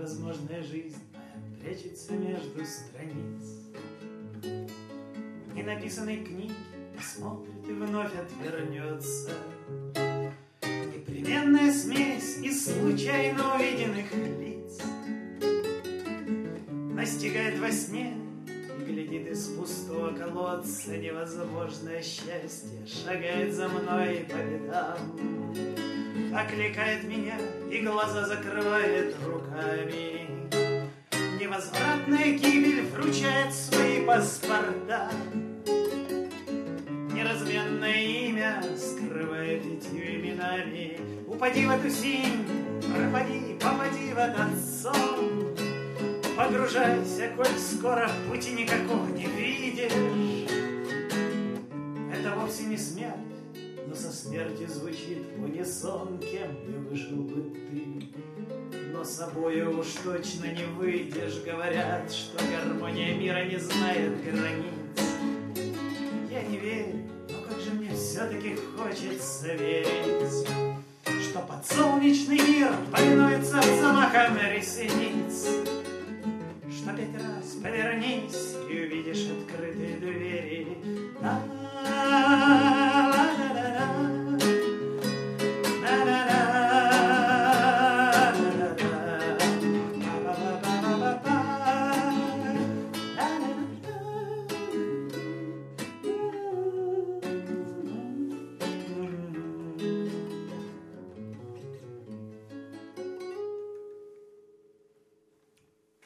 невозможная жизнь моя прячется между страниц ненаписанной книги, посмотрит и вновь отвернется. Непременная смесь из случайно увиденных лиц настигает во сне и глядит из пустого колодца. Невозможное счастье шагает за мной по пятам, окликает меня и глаза закрывает руками. Невозвратная гибель вручает свои паспорта, неразменное имя скрывает 5 именами. Упади в эту синь, пропади, попади в этот сон. Погружайся, коль скоро пути никакого не видишь. Это вовсе не смерть, но со смертью звучит в унисон. Кем бы вышел бы ты, но собою уж точно не выйдешь. Говорят, что гармония мира не знает границ. Я не верю, но как же мне все-таки хочется верить, что подсолнечный мир повинуется взмахам ресниц. Что 5 раз повернись и увидишь открытые двери.